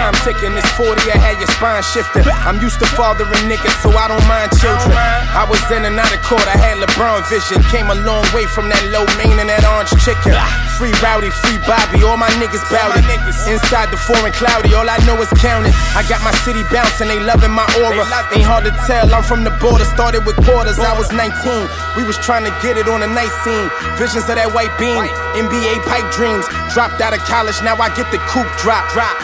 time ticking. This 40, I had your spine shifting. I'm used to fathering niggas, so I don't mind children. I was in and out of court, I had LeBron vision. Came a long way from that low main and that orange chicken. Free Rowdy, free Bobby, all my niggas bowdy. Inside the foreign cloudy, all I know is counting. I got my city bouncing, they loving my aura. Ain't hard to tell, I'm from the border, started with quarters. I was 19, we was trying to get it on a night scene. Visions of that white beam, NBA pipe dreams. Dropped out of college, now I get the coupe drop.